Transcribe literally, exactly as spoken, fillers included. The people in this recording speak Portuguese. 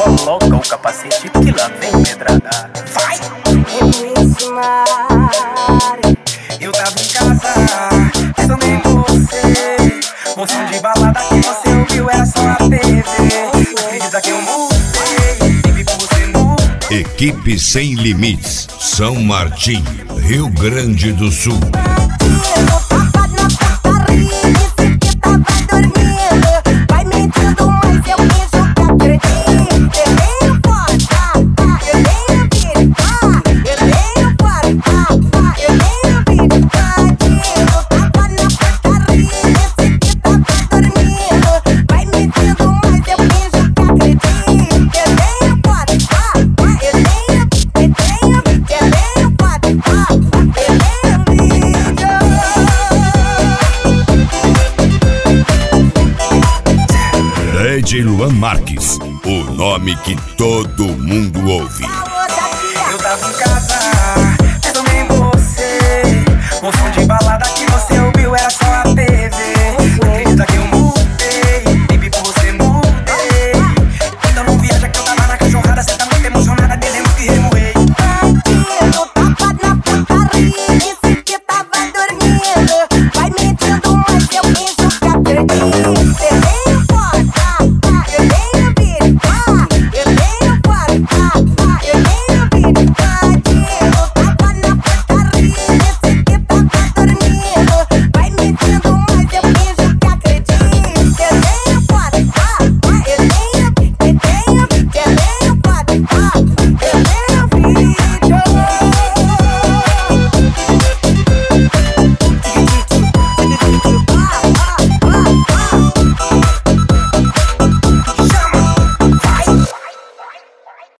coloca o capacete que lá vem pedrada. Vai! Eu tava em casa, pensando em você. Moção de balada que você ouviu era só na T V. Acredita que eu mudei, vive por você mudei. Equipe Sem Limites, São Martinho, Rio Grande do Sul. D J Luan Marques, o nome que todo mundo ouve. Eu tava em casa.